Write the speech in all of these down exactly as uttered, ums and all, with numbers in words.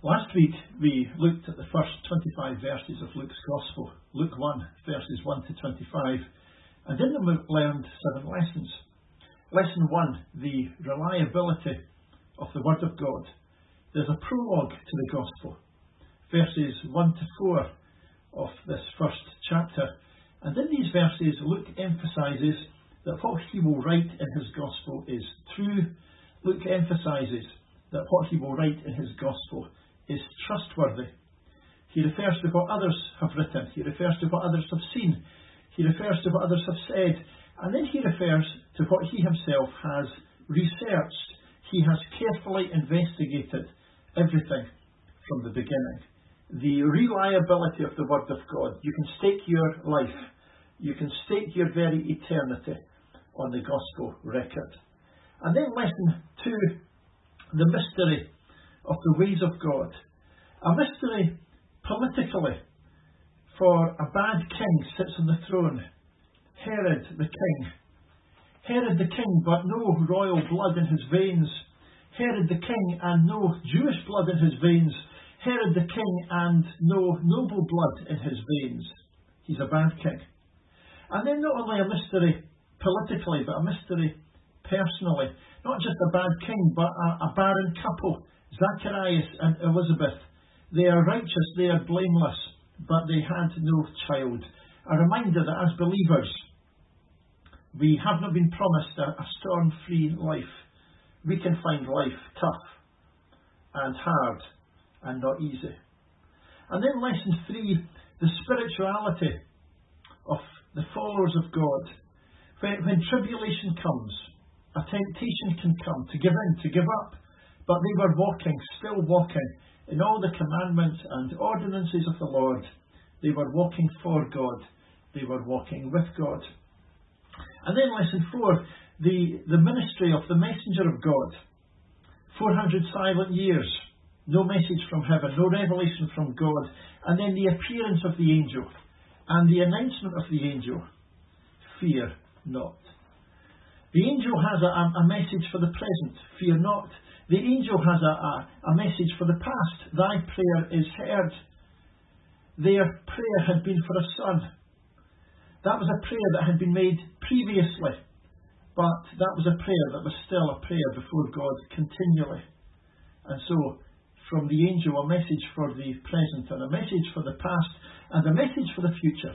Last week we looked at the first twenty-five verses of Luke's Gospel, Luke one, verses one to twenty-five, and in them we learned seven lessons. Lesson one, the reliability of the Word of God. There's a prologue to the Gospel, verses one to four of this first chapter, and in these verses Luke emphasises that what he will write in his Gospel is true. Luke emphasises that what he will write in his Gospel is trustworthy. He refers to what others have written, he refers to what others have seen, he refers to what others have said, and then he refers to what he himself has researched. He has carefully investigated everything from the beginning. The reliability of the Word of God. You can stake your life, you can stake your very eternity on the Gospel record. And then lesson two, the mystery of the ways of God. A mystery politically, for a bad king sits on the throne, Herod the king. Herod the king, but no royal blood in his veins. Herod the king and no Jewish blood in his veins. Herod the king and no noble blood in his veins. He's a bad king. And then not only a mystery politically, but a mystery personally. Not just a bad king, but a, a barren couple, Zacharias and Elizabeth. They are righteous, they are blameless, but they had no child. A reminder that as believers, we have not been promised a, a storm-free life. We can find life tough and hard and not easy. And then lesson three, the spirituality of the followers of God. When, when tribulation comes, a temptation can come to give in, to give up. But they were walking, still walking, in all the commandments and ordinances of the Lord. They were walking for God. They were walking with God. And then lesson four, the, the ministry of the messenger of God. four hundred silent years, no message from heaven, no revelation from God. And then the appearance of the angel and the announcement of the angel. Fear not. The angel has a, a message for the present. Fear not. The angel has a, a, a message for the past. Thy prayer is heard. Their prayer had been for a son. That was a prayer that had been made previously, but that was a prayer that was still a prayer before God continually. And so, from the angel, a message for the present, and a message for the past, and a message for the future.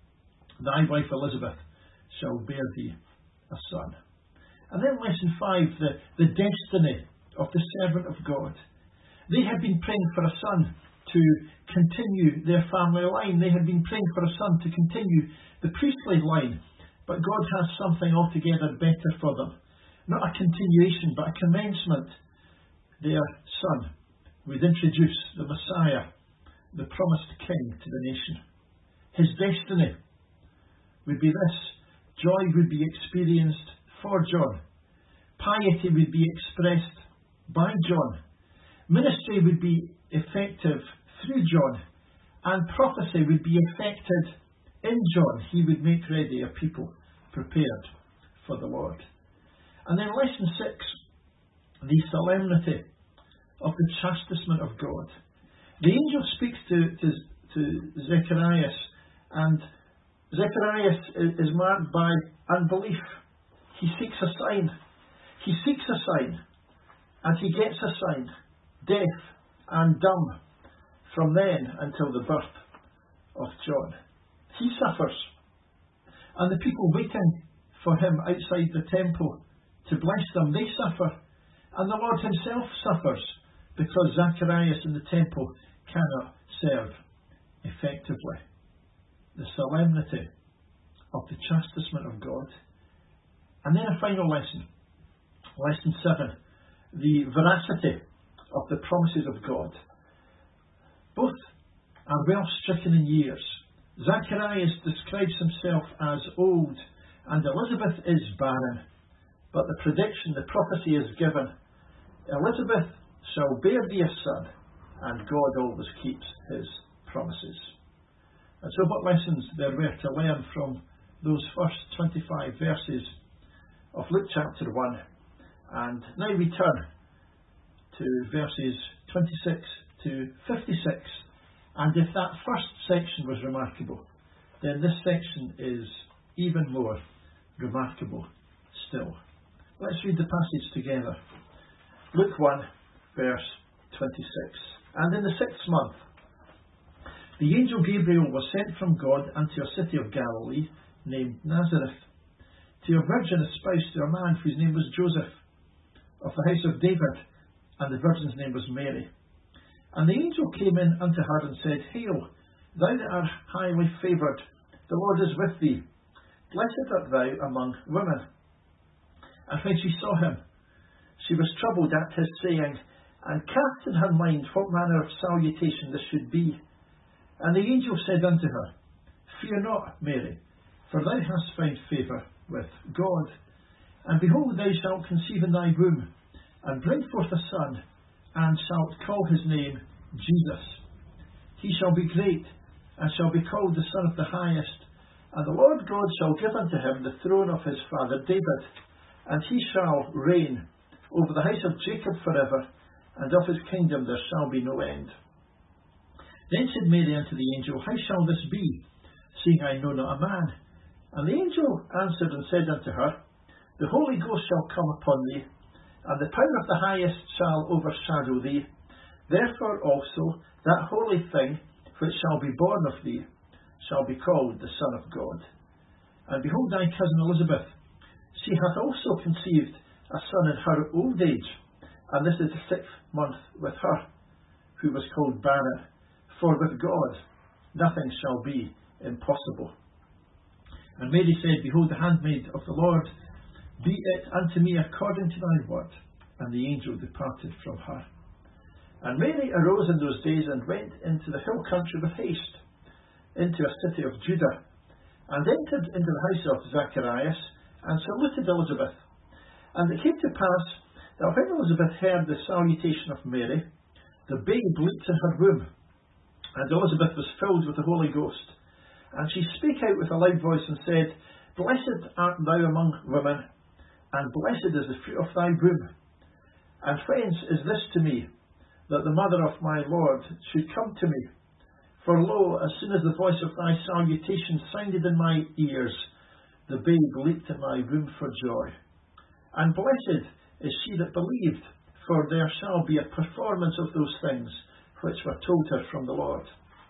Thy wife Elizabeth shall bear thee a son. And then lesson five, the, the destiny of the servant of God. They had been praying for a son to continue their family line. They had been praying for a son to continue the priestly line. But God has something altogether better for them. Not a continuation, but a commencement. Their son would introduce the Messiah, the promised king, to the nation. His destiny would be this. Joy would be experienced for John. Piety would be expressed by John. Ministry would be effective through John. And prophecy would be effected in John. He would make ready a people prepared for the Lord. And then lesson six, the solemnity of the chastisement of God. The angel speaks to, to, to Zacharias, and Zacharias is marked by unbelief. He seeks a sign. He seeks a sign, and he gets a sign, deaf and dumb, from then until the birth of John. He suffers, and the people waiting for him outside the temple to bless them, they suffer, and the Lord himself suffers, because Zacharias in the temple cannot serve effectively. The solemnity of the chastisement of God. And then a final lesson, lesson seven, the veracity of the promises of God. Both are well stricken in years. Zacharias describes himself as old, and Elizabeth is barren. But the prediction, the prophecy is given. Elizabeth shall bear thee a son, and God always keeps his promises. And so what lessons there were to learn from those first twenty-five verses of Luke chapter one. And now we turn to verses twenty-six to fifty-six. And if that first section was remarkable, then this section is even more remarkable still. Let's read the passage together. Luke one, verse twenty-six. And in the sixth month, the angel Gabriel was sent from God unto a city of Galilee named Nazareth, to a virgin espoused to a man whose name was Joseph, of the house of David, and the virgin's name was Mary. And the angel came in unto her and said, Hail, thou that art highly favoured, the Lord is with thee. Blessed art thou among women. And when she saw him, she was troubled at his saying, and cast in her mind what manner of salutation this should be. And the angel said unto her, Fear not, Mary, for thou hast found favour with God. And behold, thou shalt conceive in thy womb, and bring forth a son, and shalt call his name Jesus. He shall be great, and shall be called the Son of the Highest. And the Lord God shall give unto him the throne of his father David, and he shall reign over the house of Jacob forever, and of his kingdom there shall be no end. Then said Mary unto the angel, How shall this be, seeing I know not a man? And the angel answered and said unto her, The Holy Ghost shall come upon thee, and the power of the Highest shall overshadow thee. Therefore also that holy thing which shall be born of thee shall be called the Son of God. And behold, thy cousin Elizabeth, she hath also conceived a son in her old age, and this is the sixth month with her, who was called barren. For with God nothing shall be impossible. And Mary said, Behold, the handmaid of the Lord, be it unto me according to thy word. And the angel departed from her. And Mary arose in those days and went into the hill country with haste, into a city of Judah, and entered into the house of Zacharias, and saluted Elizabeth. And it came to pass that when Elizabeth heard the salutation of Mary, the babe leaped in her womb. And Elizabeth was filled with the Holy Ghost. And she spake out with a loud voice and said, Blessed art thou among women, and blessed is the fruit of thy womb. And whence is this to me, that the mother of my Lord should come to me? For lo, as soon as the voice of thy salutation sounded in my ears, the babe leaped in my womb for joy. And blessed is she that believed, for there shall be a performance of those things which were told her from the Lord.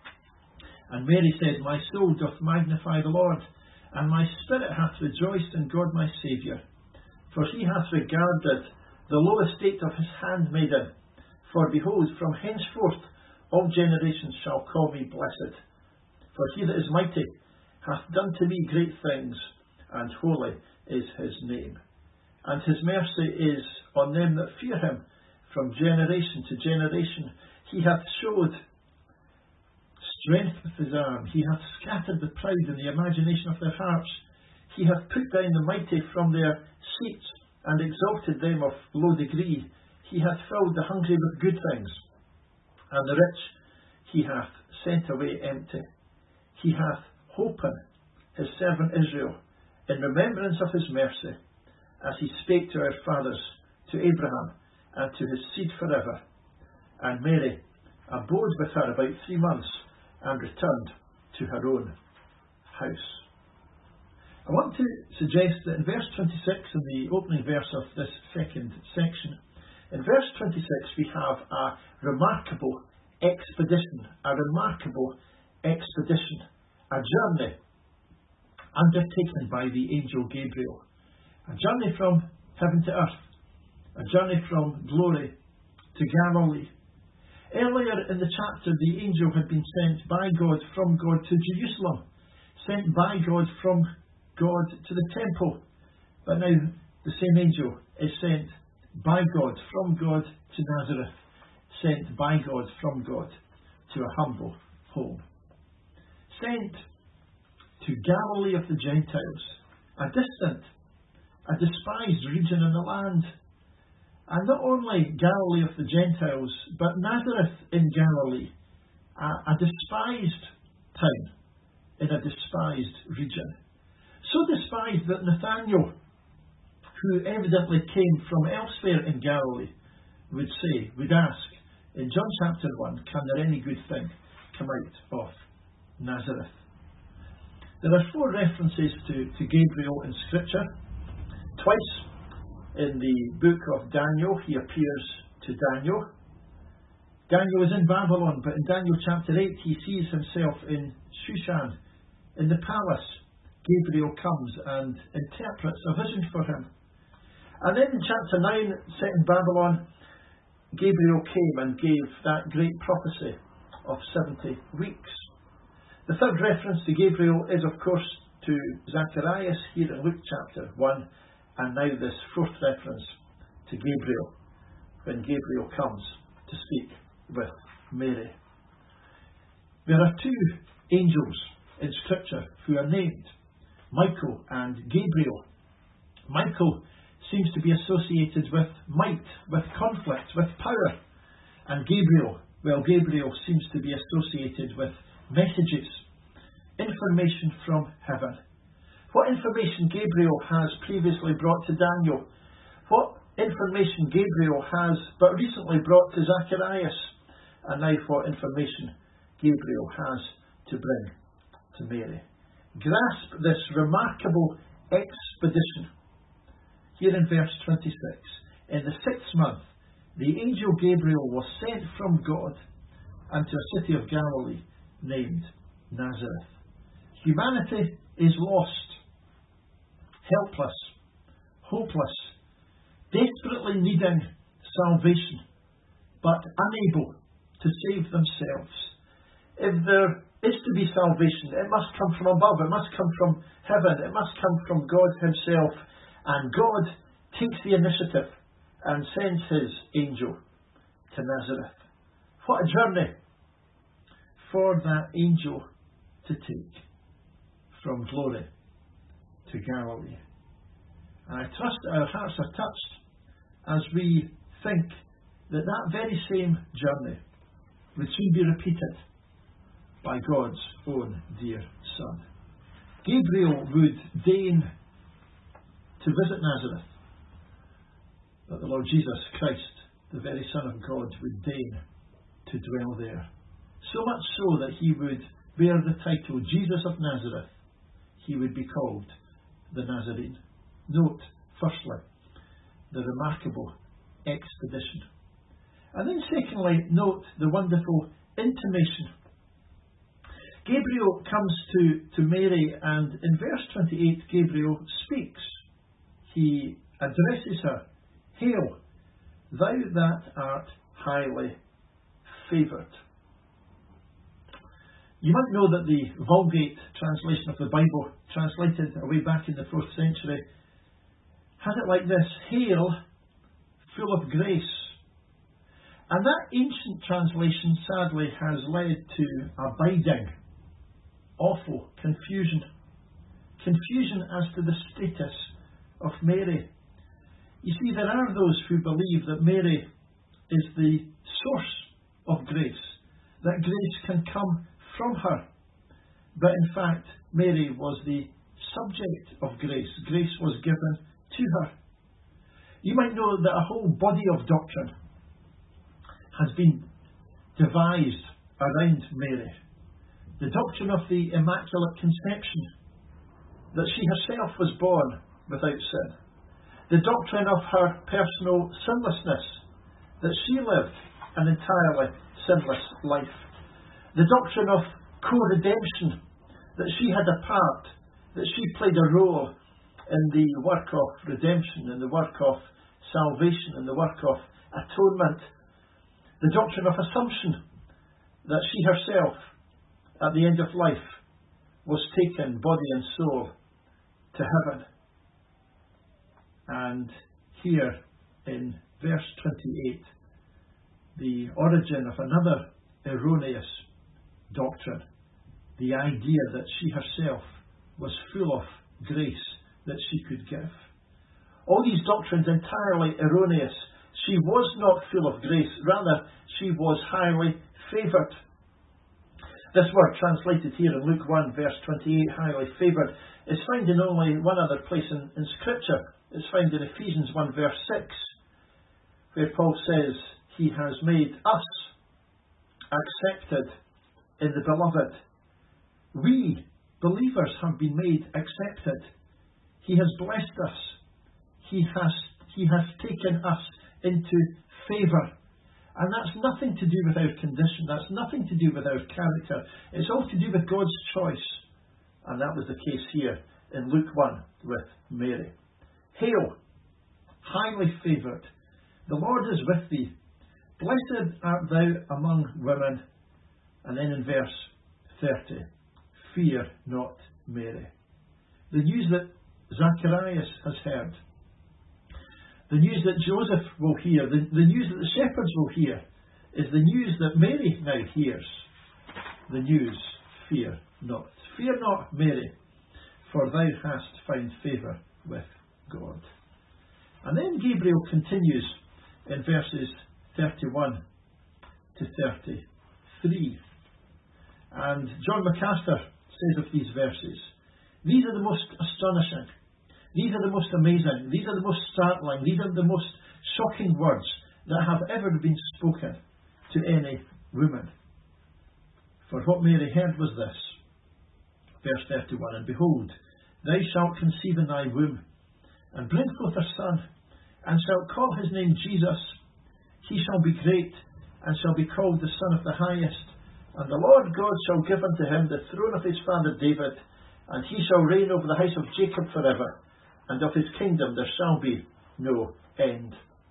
And Mary said, My soul doth magnify the Lord, and my spirit hath rejoiced in God my Saviour. For he hath regarded the low estate of his handmaiden. For behold, from henceforth all generations shall call me blessed. For he that is mighty hath done to me great things, and holy is his name. And his mercy is on them that fear him from generation to generation. He hath showed strength with his arm. He hath scattered the proud in the imagination of their hearts. He hath put down the mighty from their seats, and exalted them of low degree. He hath filled the hungry with good things, and the rich he hath sent away empty. He hath holpen his servant Israel, in remembrance of his mercy, as he spake to our fathers, to Abraham, and to his seed forever. And Mary abode with her about three months, and returned to her own house. I want to suggest that in verse twenty-six, in the opening verse of this second section, in verse twenty-six we have a remarkable expedition, a remarkable expedition, a journey undertaken by the angel Gabriel, a journey from heaven to earth, a journey from glory to Galilee. Earlier in the chapter, the angel had been sent by God from God to Jerusalem, sent by God from God to the temple. But now the same angel is sent by God from God to Nazareth, sent by God from God to a humble home. Sent to Galilee of the Gentiles, a distant, a despised region in the land. And not only Galilee of the Gentiles, but Nazareth in Galilee, a, a despised town in a despised region. So despised that Nathanael, who evidently came from elsewhere in Galilee, would say, would ask, In John chapter one, can there any good thing come out of Nazareth? There are four references to, to Gabriel in Scripture. Twice in the book of Daniel, he appears to Daniel. Daniel is in Babylon, but in Daniel chapter eight, he sees himself in Shushan, in the palace. Gabriel comes and interprets a vision for him. And then in chapter nine, set in Babylon, Gabriel came and gave that great prophecy of seventy weeks. The third reference to Gabriel is, of course, to Zacharias here in Luke chapter one, and now this fourth reference to Gabriel, when Gabriel comes to speak with Mary. There are two angels in Scripture who are named, Michael and Gabriel. Michael seems to be associated with might, with conflict, with power, and Gabriel, well, Gabriel seems to be associated with messages, information from heaven. What information Gabriel has previously brought to Daniel, what information Gabriel has but recently brought to Zacharias, and now what information Gabriel has to bring to Mary. Grasp this remarkable expedition. Here in verse twenty-six, in the sixth month, the angel Gabriel was sent from God unto a city of Galilee named Nazareth. Humanity is lost, helpless, hopeless, desperately needing salvation, but unable to save themselves. If there is to be salvation, it must come from above, it must come from heaven, it must come from God himself. And God takes the initiative and sends his angel to Nazareth. What a journey for that angel to take from glory to Galilee. And I trust our hearts are touched as we think that that very same journey would soon be repeated by God's own dear Son. Gabriel would deign to visit Nazareth, that the Lord Jesus Christ, the very Son of God, would deign to dwell there. So much so that he would bear the title Jesus of Nazareth. He would be called the Nazarene. Note, firstly, the remarkable expedition. And then secondly, note the wonderful intimation. Gabriel comes to, to Mary, and in verse twenty-eight, Gabriel speaks. He addresses her, "Hail, thou that art highly favoured." You might know that the Vulgate translation of the Bible, translated away back in the fourth century, has it like this: "Hail, full of grace." And that ancient translation sadly has led to abiding, awful confusion. Confusion as to the status of Mary. You see, there are those who believe that Mary is the source of grace, that grace can come from her. But in fact, Mary was the subject of grace. Grace was given to her. You might know that a whole body of doctrine has been devised around Mary. The doctrine of the Immaculate Conception, that she herself was born without sin. The doctrine of her personal sinlessness, that she lived an entirely sinless life. The doctrine of co-redemption, that she had a part, that she played a role in the work of redemption, in the work of salvation, in the work of atonement. The doctrine of Assumption, that she herself, at the end of life, was taken, body and soul, to heaven. And here in verse twenty-eight, the origin of another erroneous doctrine, the idea that she herself was full of grace that she could give. All these doctrines entirely erroneous. She was not full of grace, rather she was highly favoured. This word translated here in Luke one verse twenty-eight, highly favoured, is found in only one other place in, in Scripture. It's found in Ephesians one verse six, where Paul says, "He has made us accepted in the Beloved. We, believers, have been made accepted. He has blessed us. He has, he has taken us into favour. And that's nothing to do with our condition. That's nothing to do with our character. It's all to do with God's choice. And that was the case here in Luke one with Mary. Hail, highly favoured, the Lord is with thee. Blessed art thou among women. And then in verse thirty, fear not, Mary. The news that Zacharias has heard, the news that Joseph will hear, the, the news that the shepherds will hear, is the news that Mary now hears. The news, fear not. Fear not, Mary, for thou hast found favour with God. And then Gabriel continues in verses thirty-one to thirty-three. And John MacArthur says of these verses, these are the most astonishing, these are the most amazing, these are the most startling, these are the most shocking words that have ever been spoken to any woman. For what Mary heard was this, verse thirty-one, and behold, thou shalt conceive in thy womb, and bring forth a son, and shalt call his name Jesus. He shall be great, and shall be called the Son of the Highest. And the Lord God shall give unto him the throne of his father David, and he shall reign over the house of Jacob forever, and of his kingdom there shall be no end.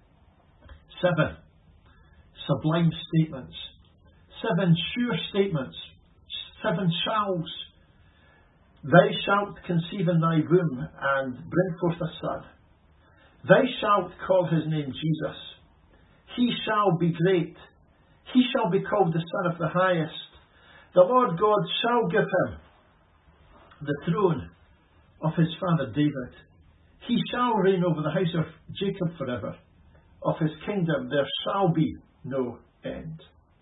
Seven sublime statements, seven sure statements, seven shalls. Thou shalt conceive in thy womb and bring forth a son. Thou shalt call his name Jesus. He shall be great. He shall be called the Son of the Highest. The Lord God shall give him the throne of his father David. He shall reign over the house of Jacob forever. Of his kingdom there shall be no end.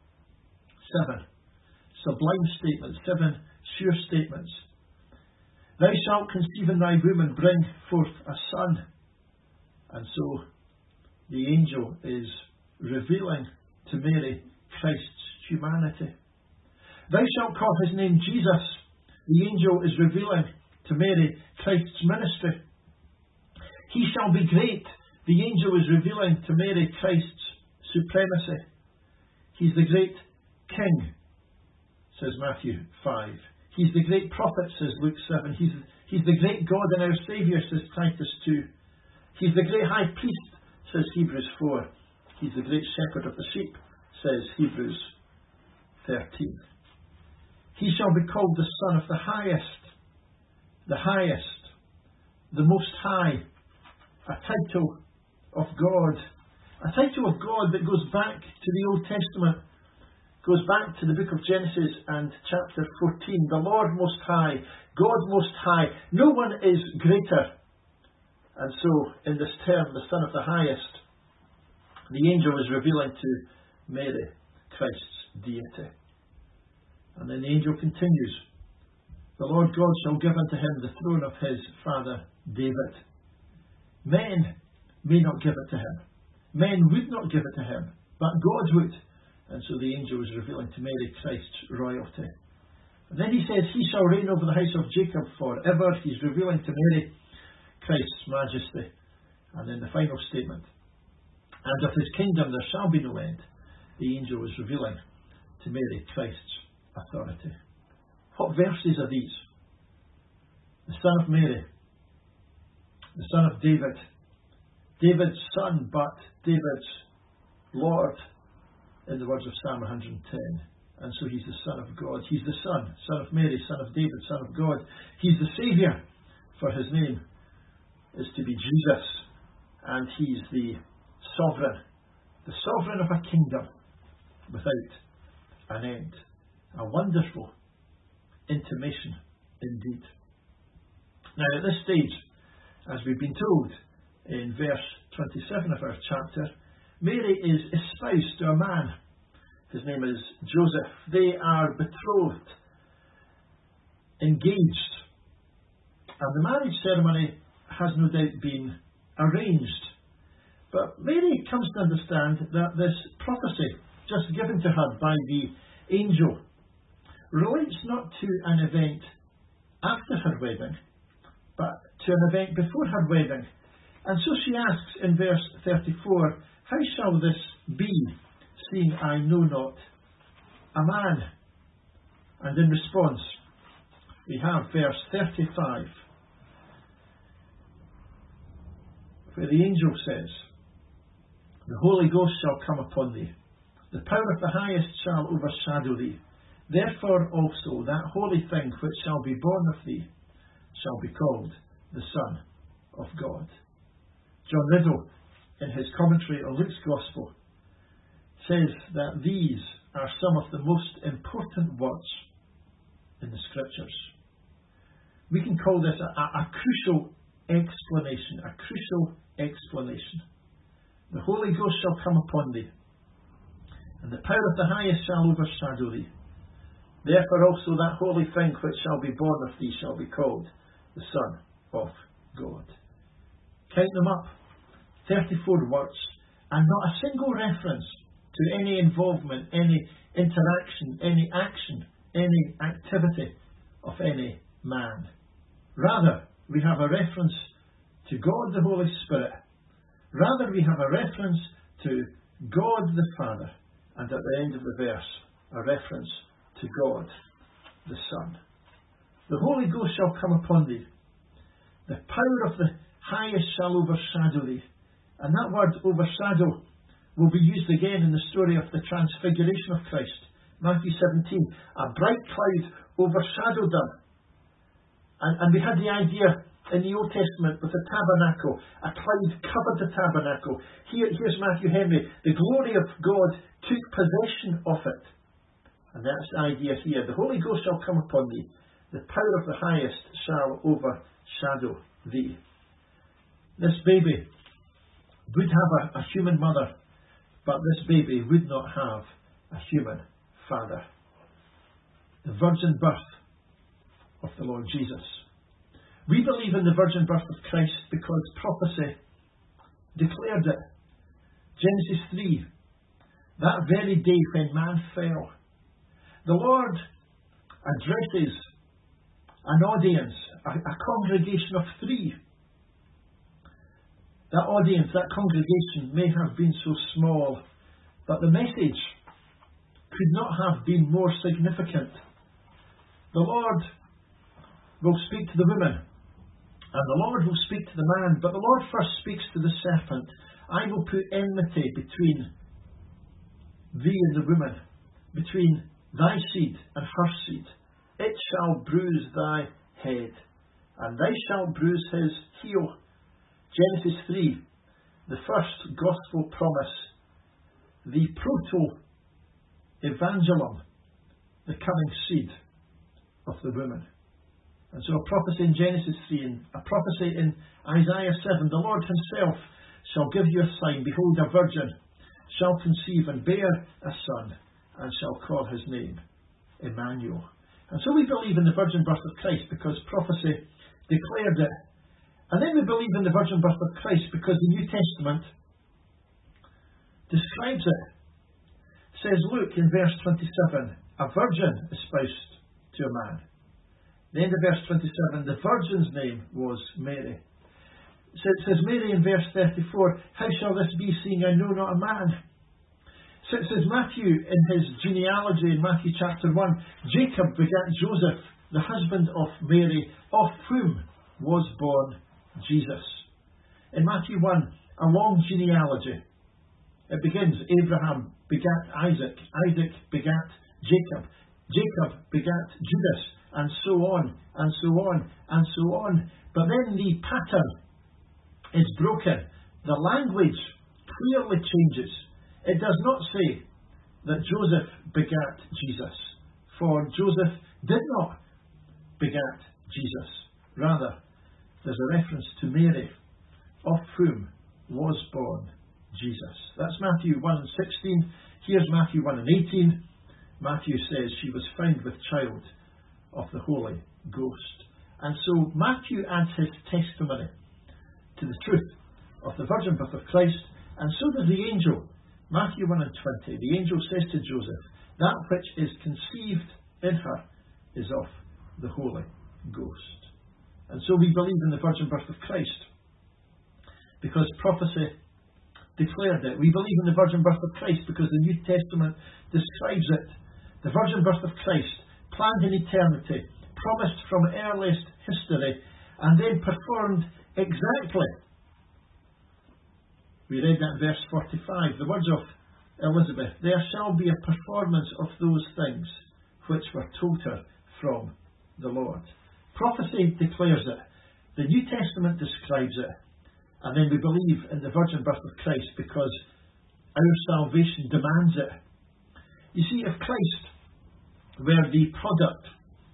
Seven sublime statements, seven sure statements. Thou shalt conceive in thy womb and bring forth a son. And so the angel is revealing to Mary Christ's humanity. Thou shalt call his name Jesus. The angel is revealing to Mary Christ's ministry. He shall be great. The angel is revealing to Mary Christ's supremacy. He's the great King, says Matthew five. He's the great prophet, says Luke seven. He's, he's the great God and our Saviour, says Titus two. He's the great high priest, says Hebrews four. He's the great shepherd of the sheep, says Hebrews thirteen. He shall be called the Son of the Highest. The highest, the most high, a title of God. A title of God that goes back to the Old Testament, goes back to the book of Genesis and chapter fourteen. The Lord Most High, God Most High. No one is greater. And so, in this term, the Son of the Highest, the angel is revealing to Mary Christ's deity. And then the angel continues, the Lord God shall give unto him the throne of his father David. Men may not give it to him. Men would not give it to him, but God would. And so the angel is revealing to Mary Christ's royalty. And then he says, he shall reign over the house of Jacob forever. He's revealing to Mary Christ's majesty. And then the final statement, and of his kingdom there shall be no end. The angel is revealing to Mary Christ's authority. What verses are these? The Son of Mary, the Son of David, David's son, but David's Lord, in the words of Psalm one hundred ten. And so he's the Son of God. He's the Son, Son of Mary, Son of David, Son of God. He's the Saviour, for his name is to be Jesus. And he's the sovereign, the sovereign of a kingdom without an end. A wonderful intimation indeed. Now at this stage, as we've been told in verse twenty-seven of our chapter, Mary is espoused to a man. His name is Joseph. They are betrothed, engaged, and the marriage ceremony has no doubt been arranged. But Mary comes to understand that this prophecy just given to her by the angel, relates not to an event after her wedding, but to an event before her wedding. And so she asks in verse thirty-four, how shall this be, seeing I know not a man? And in response, we have verse thirty-five, where the angel says, the Holy Ghost shall come upon thee, the power of the highest shall overshadow thee. Therefore also that holy thing which shall be born of thee shall be called the Son of God. John Riddle, in his commentary on Luke's Gospel, says that these are some of the most important words in the Scriptures. We can call this a, a, a crucial explanation, a crucial explanation. The Holy Ghost shall come upon thee, and the power of the highest shall overshadow thee. Therefore also that holy thing which shall be born of thee shall be called the Son of God. Count them up, thirty-four words, and not a single reference to any involvement, any interaction, any action, any activity of any man. Rather, we have a reference to God the Holy Spirit. Rather, we have a reference to God the Father, and at the end of the verse, a reference to God the Son. The Holy Ghost shall come upon thee. The power of the highest shall overshadow thee. And that word overshadow will be used again in the story of the transfiguration of Christ. Matthew seventeen, a bright cloud overshadowed them. And, and we had the idea in the Old Testament with the tabernacle, a cloud covered the tabernacle. Here, here's Matthew Henry. The glory of God took possession of it. And that's the idea here. The Holy Ghost shall come upon thee. The power of the highest shall overshadow thee. This baby would have a, a human mother, but this baby would not have a human father. The virgin birth of the Lord Jesus. We believe in the virgin birth of Christ because prophecy declared it. Genesis three, that very day when man fell, the Lord addresses an audience, a, a congregation of three. That audience, that congregation may have been so small, but the message could not have been more significant. The Lord will speak to the woman, and the Lord will speak to the man, but the Lord first speaks to the serpent. I will put enmity between thee and the woman, between thy seed and her seed. It shall bruise thy head, and thou shalt bruise his heel. Genesis three, the first gospel promise, the proto-evangelon, the coming seed of the woman. And so a prophecy in Genesis three, and a prophecy in Isaiah seven, the Lord himself shall give you a sign. Behold, a virgin shall conceive and bear a son, and shall call his name Emmanuel. And so we believe in the virgin birth of Christ because prophecy declared it. And then we believe in the virgin birth of Christ because the New Testament describes it. Says Luke in verse twenty-seven, a virgin espoused to a man. The end of verse twenty-seven, the virgin's name was Mary. So it says Mary in verse thirty-four, how shall this be, seeing I know not a man? So it says Matthew in his genealogy in Matthew chapter one, Jacob begat Joseph, the husband of Mary, of whom was born Jesus. In Matthew one, a long genealogy. It begins, Abraham begat Isaac, Isaac begat Jacob, Jacob begat Judas, and so on, and so on, and so on. But then the pattern is broken. The language clearly changes. It does not say that Joseph begat Jesus, for Joseph did not begat Jesus. Rather, there's a reference to Mary, of whom was born Jesus. That's Matthew one and sixteen. Here's Matthew one and eighteen. Matthew says she was found with child of the Holy Ghost. And so Matthew adds his testimony to the truth of the virgin birth of Christ, and so does the angel Matthew one and twenty, the angel says to Joseph, that which is conceived in her is of the Holy Ghost. And so we believe in the virgin birth of Christ, because prophecy declared it. We believe in the virgin birth of Christ because the New Testament describes it. The virgin birth of Christ, planned in eternity, promised from earliest history, and then performed exactly. We read that in verse forty-five, the words of Elizabeth, there shall be a performance of those things which were told her from the Lord. Prophecy declares it. The New Testament describes it. And then we believe in the virgin birth of Christ because our salvation demands it. You see, if Christ were the product,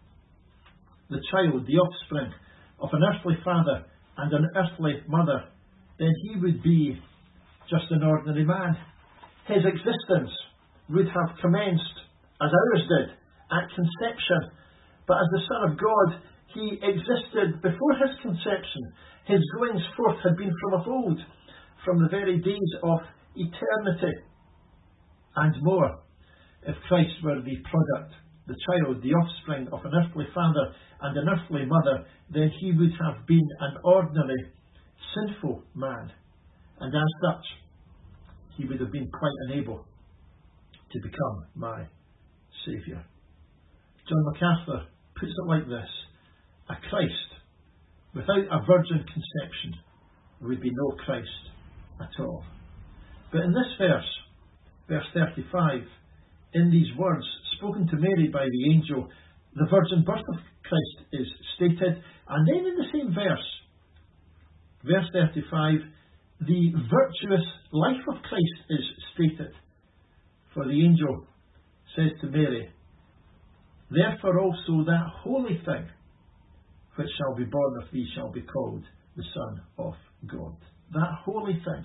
the child, the offspring of an earthly father and an earthly mother, then he would be just an ordinary man. His existence would have commenced, as ours did, at conception. But as the Son of God, he existed before his conception. His goings forth had been from of old, from the very days of eternity. And more, if Christ were the product, the child, the offspring of an earthly father and an earthly mother, then he would have been an ordinary, sinful man. And as such, he would have been quite unable to become my Saviour. John MacArthur puts it like this: a Christ without a virgin conception would be no Christ at all. But in this verse, verse thirty-five, in these words spoken to Mary by the angel, the virgin birth of Christ is stated, and then in the same verse, verse thirty-five, the virtuous life of Christ is stated. For the angel says to Mary, therefore also that holy thing which shall be born of thee shall be called the Son of God. That holy thing.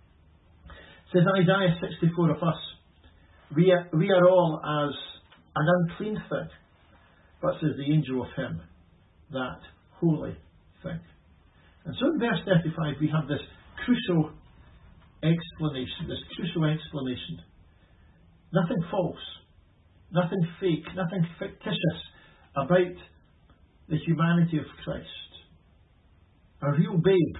Says Isaiah sixty-four of us, we are, we are all as an unclean thing, but says the angel of him, that holy thing. And so in verse thirty-five we have this crucial explanation, this crucial explanation. Nothing false, nothing fake, nothing fictitious about the humanity of Christ. A real babe,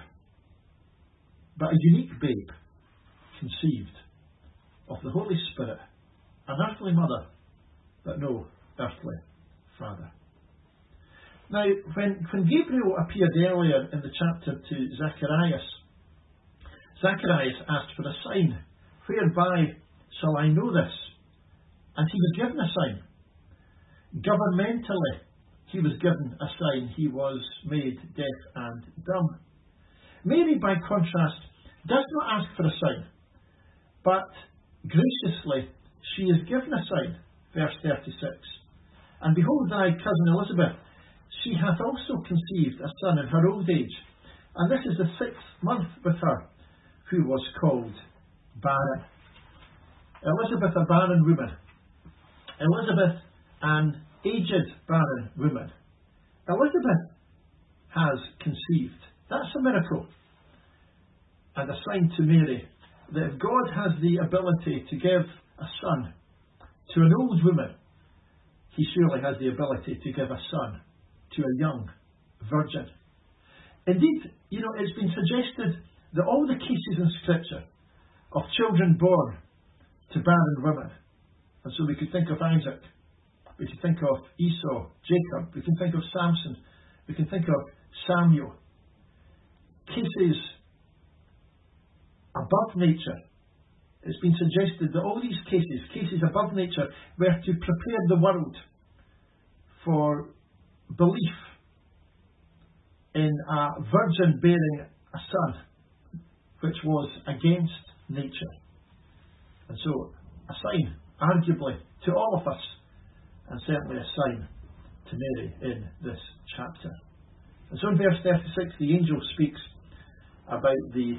but a unique babe, conceived of the Holy Spirit, an earthly mother, but no earthly father. Now, when, when Gabriel appeared earlier in the chapter to Zacharias, Zacharias asked for a sign. Whereby shall I know this? And he was given a sign. Governmentally, he was given a sign. He was made deaf and dumb. Mary, by contrast, does not ask for a sign, but graciously she is given a sign. Verse thirty-six. And behold, thy cousin Elizabeth, she hath also conceived a son in her old age, and this is the sixth month with her, who was called barren. Elizabeth, a barren woman. Elizabeth, an aged barren woman. Elizabeth has conceived. That's a miracle. And a sign to Mary that if God has the ability to give a son to an old woman, he surely has the ability to give a son to a young virgin. Indeed, you know, it's been suggested that all the cases in Scripture of children born to barren women, and so we could think of Isaac, we could think of Esau, Jacob, we can think of Samson, we can think of Samuel, cases above nature. It's been suggested that all these cases, cases above nature, were to prepare the world for belief in a virgin bearing a son, which was against nature. And so, a sign, arguably, to all of us, and certainly a sign to Mary in this chapter. And so in verse thirty-six, the angel speaks about the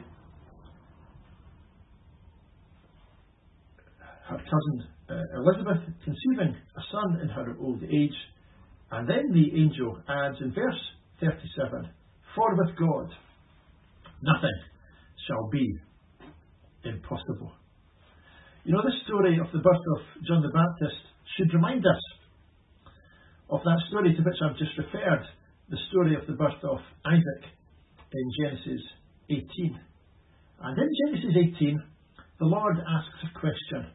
her cousin uh, Elizabeth conceiving a son in her old age. And then the angel adds in verse thirty-seven, for with God nothing shall be impossible. You know, the story of the birth of John the Baptist should remind us of that story to which I've just referred, the story of the birth of Isaac in Genesis eighteen. And in Genesis eighteen, the Lord asks a question.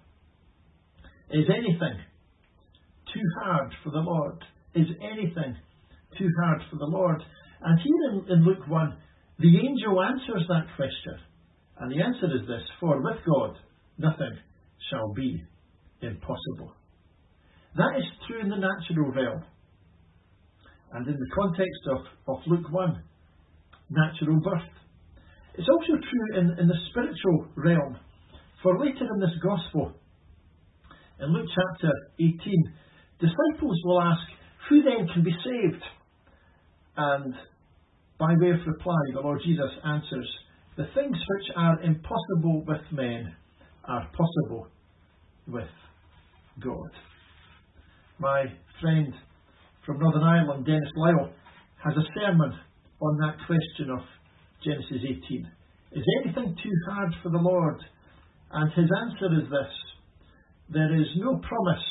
Is anything too hard for the Lord? Is anything too hard for the Lord? And here in, in Luke one, the angel answers that question. And the answer is this: for with God nothing shall be impossible. That is true in the natural realm. And in the context of, of Luke one, natural birth. It's also true in, in the spiritual realm. For later in this Gospel, in Luke chapter eighteen, disciples will ask, who then can be saved? And by way of reply, the Lord Jesus answers, the things which are impossible with men are possible with God. My friend from Northern Ireland, Dennis Lyle, has a sermon on that question of Genesis eighteen. Is anything too hard for the Lord? And his answer is this: there is no promise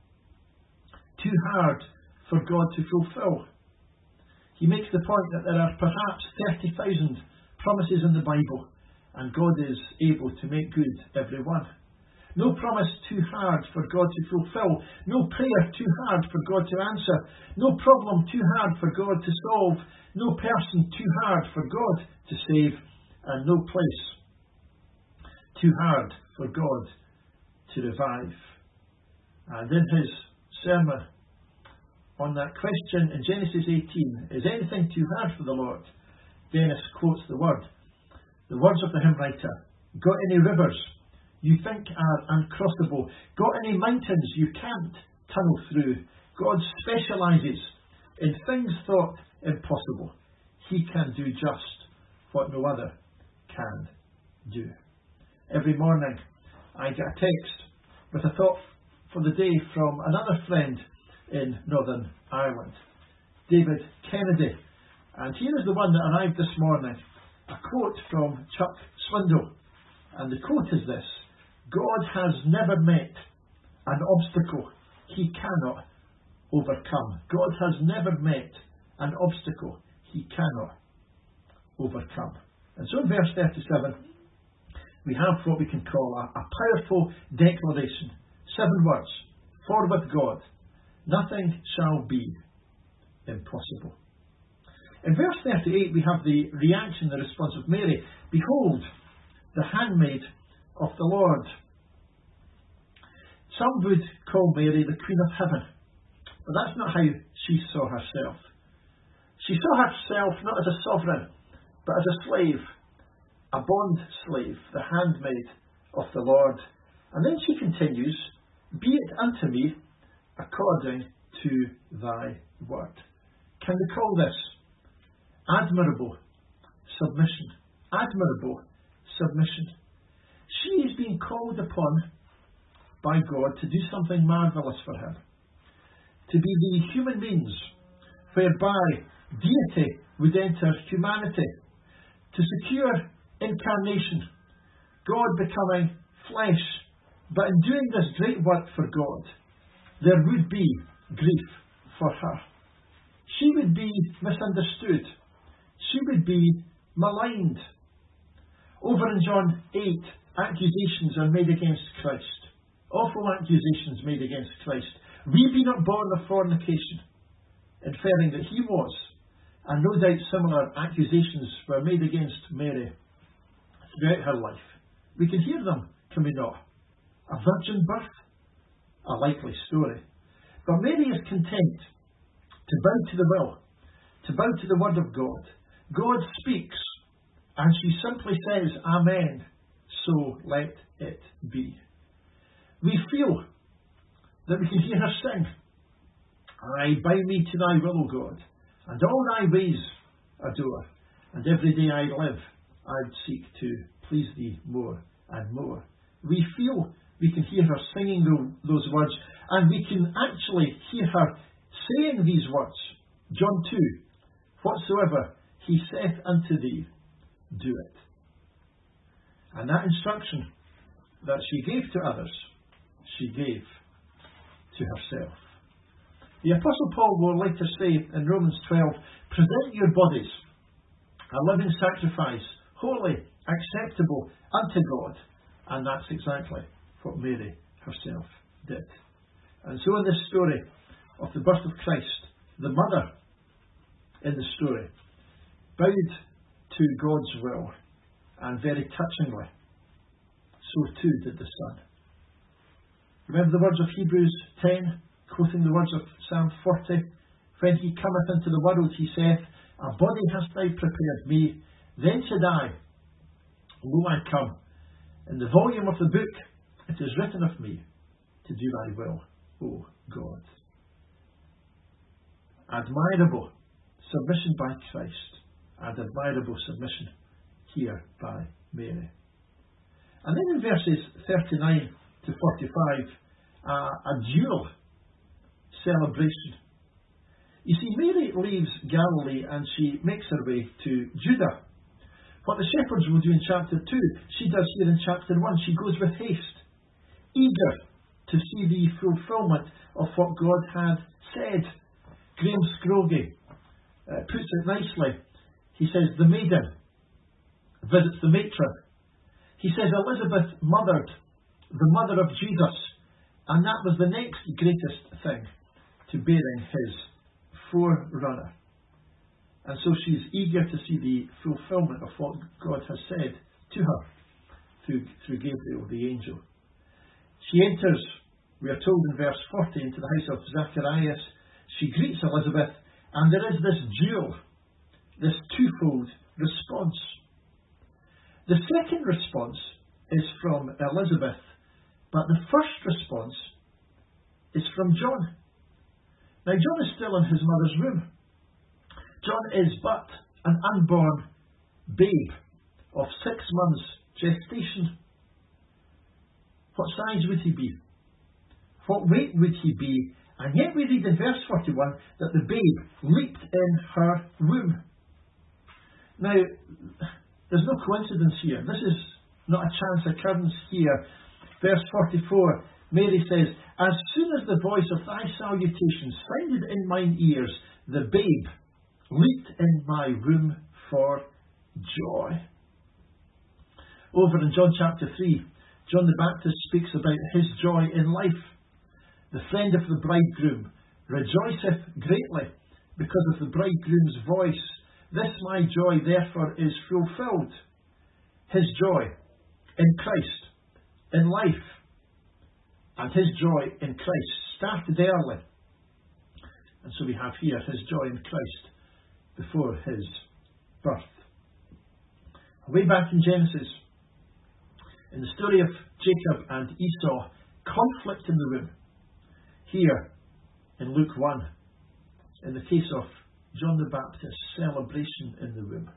too hard for God to fulfill. He makes the point that there are perhaps thirty thousand promises in the Bible, and God is able to make good every one. No promise too hard for God to fulfill. No prayer too hard for God to answer. No problem too hard for God to solve. No person too hard for God to save. And no place too hard for God to revive. And in his sermon on that question in Genesis eighteen, is anything too hard for the Lord? Dennis quotes the word, the words of the hymn writer: got any rivers you think are uncrossable? Got any mountains you can't tunnel through? God specialises in things thought impossible. He can do just what no other can do. Every morning I get a text with a thought for the day from another friend in Northern Ireland, David Kennedy. And here is the one that arrived this morning, a quote from Chuck Swindoll. And the quote is this: God has never met an obstacle he cannot overcome. God has never met an obstacle he cannot overcome. And so in verse thirty-seven, we have what we can call a, a powerful declaration. Seven words. For with God, nothing shall be impossible. In verse thirty-eight, we have the reaction, the response of Mary. Behold, the handmaid of the Lord. Some would call Mary the Queen of Heaven, but that's not how she saw herself. She saw herself not as a sovereign, but as a slave, a bond slave, the handmaid of the Lord. And then she continues, be it unto me according to thy word. Can we call this admirable submission? Admirable submission. She is being called upon by God to do something marvellous for him. To be the human means whereby deity would enter humanity. To secure incarnation, God becoming flesh. But in doing this great work for God, there would be grief for her. She would be misunderstood. She would be maligned. Over in John eight, accusations are made against Christ. Awful accusations made against Christ. We be not born of fornication, inferring that he was. And no doubt similar accusations were made against Mary throughout her life. We can hear them, can we not? A virgin birth? A likely story. But Mary is content to bow to the will, to bow to the word of God. God speaks, and she simply says, Amen, so let it be. We feel that we can hear her sing, I bow me to thy will, O God, and all thy ways adore, and every day I live, I'd seek to please thee more and more. We feel we can hear her singing those words, and we can actually hear her saying these words. John two, whatsoever he saith unto thee, do it. And that instruction that she gave to others, she gave to herself. The Apostle Paul will later say in Romans twelve, present your bodies a living sacrifice, holy, acceptable unto God. And that's exactly what Mary herself did. And so in this story of the birth of Christ, the mother in the story bowed to God's will, and very touchingly, so too did the Son. Remember the words of Hebrews ten, quoting the words of Psalm forty, when he cometh into the world, he saith, a body hast thou prepared me, then said I, lo, I come. In the volume of the book it is written of me, to do thy will, O God. Admirable submission by Christ, and admirable submission here by Mary. And then in verses thirty-nine to forty-five, uh, a dual celebration. You see, Mary leaves Galilee and she makes her way to Judah. What the shepherds will do in chapter two, she does here in chapter one. She goes with haste, eager to see the fulfilment of what God had said. Graham Scroggie uh, puts it nicely. He says, the maiden visits the matron. He says, Elizabeth mothered the mother of Jesus, and that was the next greatest thing to bearing his forerunner. And so she's eager to see the fulfilment of what God has said to her through, through Gabriel, the angel. She enters, we are told in verse forty, into the house of Zacharias. She greets Elizabeth, and there is this dual, this twofold response. The second response is from Elizabeth, but the first response is from John. Now, John is still in his mother's womb. John is but an unborn babe of six months gestation. What size would he be? What weight would he be? And yet we read in verse forty-one that the babe leaped in her womb. Now, there's no coincidence here. This is not a chance occurrence here. Verse forty-four, Mary says, as soon as the voice of thy salutation sounded in mine ears, the babe leaped in my womb for joy. Over in John chapter three, John the Baptist speaks about his joy in life. The friend of the bridegroom rejoiceth greatly because of the bridegroom's voice. This my joy therefore is fulfilled. His joy in Christ, in life, and his joy in Christ started early. And so we have here his joy in Christ before his birth. Way back in Genesis, in the story of Jacob and Esau, conflict in the womb. Here, in Luke one, in the case of John the Baptist, celebration in the womb.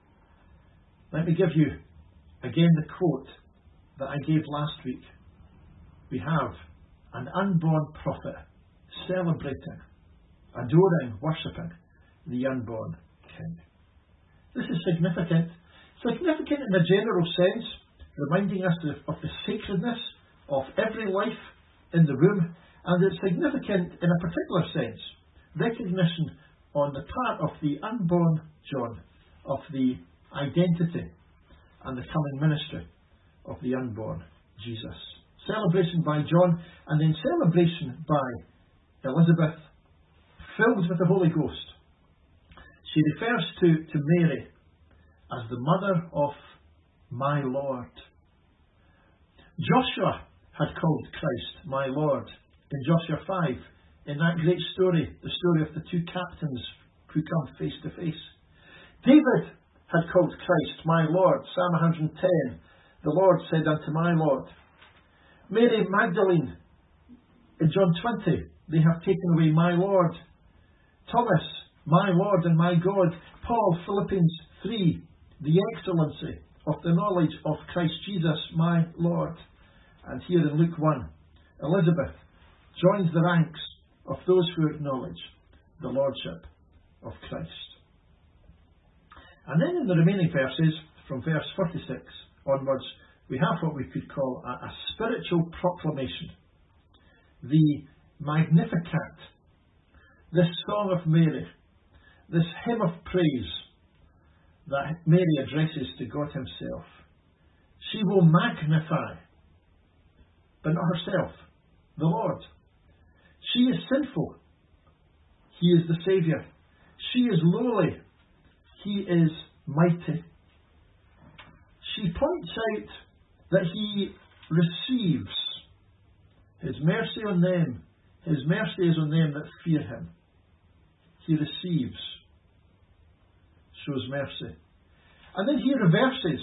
Let me give you again the quote that I gave last week. We have an unborn prophet celebrating, adoring, worshipping the unborn king. This is significant. Significant in a general sense, reminding us of, of the sacredness of every life in the womb, and it's significant in a particular sense, recognition on the part of the unborn John of the identity and the coming ministry of the unborn Jesus. Celebration by John, and then celebration by Elizabeth, filled with the Holy Ghost. She refers to, to Mary as the mother of my Lord. Joshua had called Christ my Lord in Joshua five, in that great story, the story of the two captains who come face to face. David had called Christ my Lord, Psalm one hundred ten. The Lord said unto my Lord. Mary Magdalene, in John twenty, they have taken away my Lord. Thomas, my Lord and my God. Paul, Philippians three, the excellency of the knowledge of Christ Jesus, my Lord. And here in Luke one, Elizabeth joins the ranks of those who acknowledge the Lordship of Christ. And then in the remaining verses, from verse forty-six onwards, we have what we could call a, a spiritual proclamation. The Magnificat, this Song of Mary, this hymn of praise that Mary addresses to God himself. She will magnify, but not herself, the Lord. She is sinful. He is the Saviour. She is lowly. He is mighty. She points out that he receives his mercy on them. His mercy is on them that fear him. He receives, shows mercy. And then he reverses.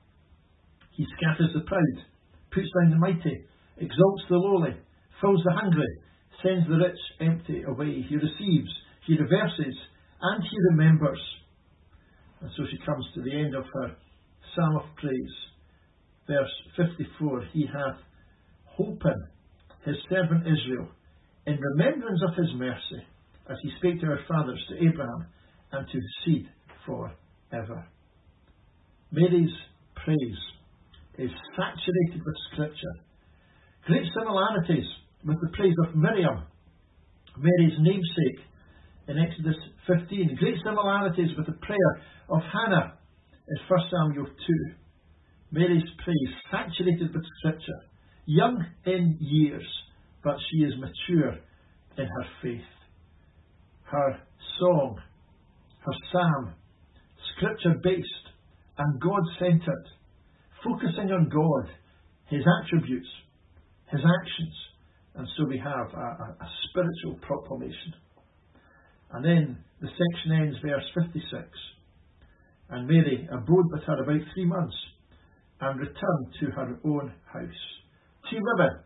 He scatters the proud, puts down the mighty, exalts the lowly, fills the hungry, sends the rich empty away. He receives, he reverses, and he remembers. And so she comes to the end of her psalm of praise. Verse fifty-four, he hath holpen his servant Israel in remembrance of his mercy, as he spake to our fathers, to Abraham, and to his seed for ever. Mary's praise is saturated with Scripture. Great similarities with the praise of Miriam, Mary's namesake, in Exodus fifteen. Great similarities with the prayer of Hannah in First Samuel two. Mary's praise saturated with Scripture, young in years, but she is mature in her faith. Her song, her psalm, Scripture-based and God-centred, focusing on God, his attributes, his actions, and so we have a, a, a spiritual proclamation. And then the section ends, verse fifty-six. And Mary abode with her about three months, and returned to her own house. Two women,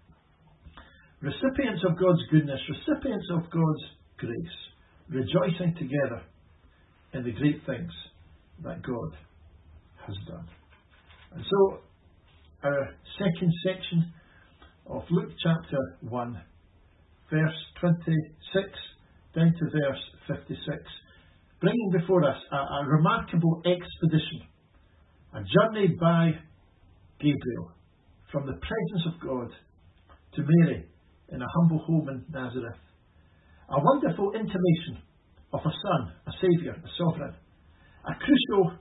recipients of God's goodness, recipients of God's grace, rejoicing together in the great things that God has done. And so, our second section of Luke chapter one, verse twenty-six down to verse fifty-six, bringing before us a, a remarkable expedition, a journey by Gabriel from the presence of God to Mary in a humble home in Nazareth. A wonderful intimation of a son, a saviour, a sovereign. A crucial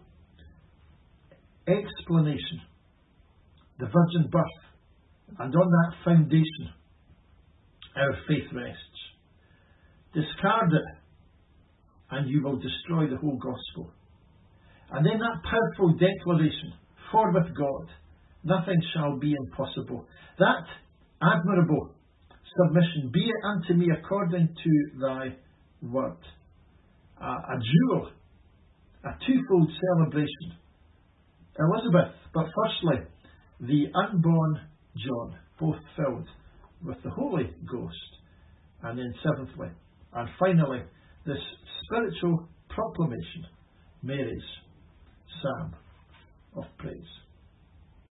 explanation, the virgin birth, and on that foundation our faith rests. Discard it and you will destroy the whole gospel. And then that powerful declaration, for with God nothing shall be impossible. That admirable submission, be it unto me according to thy word. Uh, a jewel, a twofold celebration. Elizabeth, but firstly, the unborn John, both filled with the Holy Ghost. And then seventhly, and finally, this spiritual proclamation, Mary's psalm of praise.